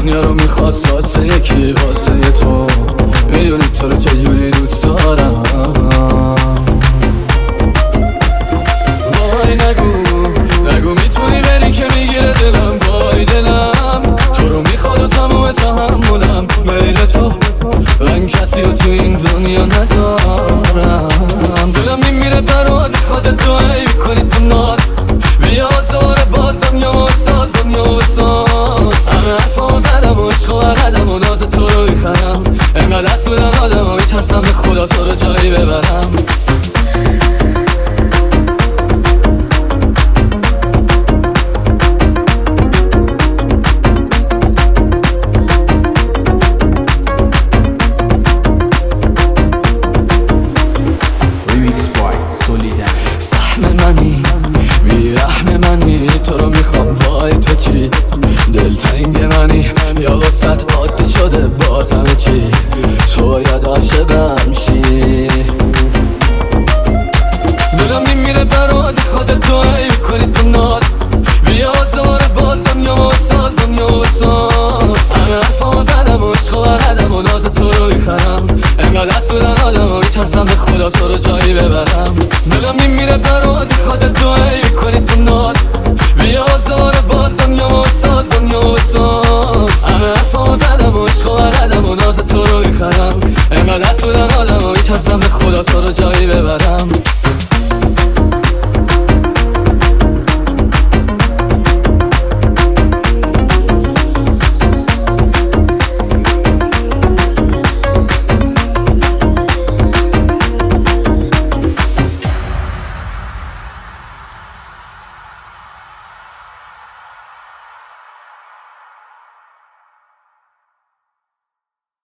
دنیا رو میخواست واسه یکی، واسه تو. میدونی تو رو چجوری دوست دارم. وای نگو میتونی بری که میگیره دلم. وای دلم تو رو میخواد و تموم تحملم. غیر تو من کسی رو تو این دنیا ندارم. دلم میمیره برات میخواد تو ای میکنی تو نات. بیا زاره بازم یا سازم یا بساز. همه حرفا زدم و عشق و بردم و ناز تو رو میخرم. انقدر دست بودم آدم و میترسم به خدا تو رو جایی ببرم. سهم منی بیرحم منی تو رو میخوام. وای تو چی دلتنگ منی یا وسط عادی شده بازم چی. تو باید عاشقم شی. دلم میمیره برات خودت تو ای میکنی تو نات. بیا زاره بازم یا سازم یا بساز. همه حرفا زدم و عشق و بردم و ناز تو رو میخرم. انقدر دست بودن آدم و میترسم به خدا تو رو جایی ببرم. دلم میمیره برات خودت تو ای میکنی تو نات. بیا زاره بازم یا سازم یا بساز. همه حرفا زدم و عشق و بردم و ناز تو رو میخرم. انقدر دست بودن آدم و میترسم به خدا تو رو جایی ببرم.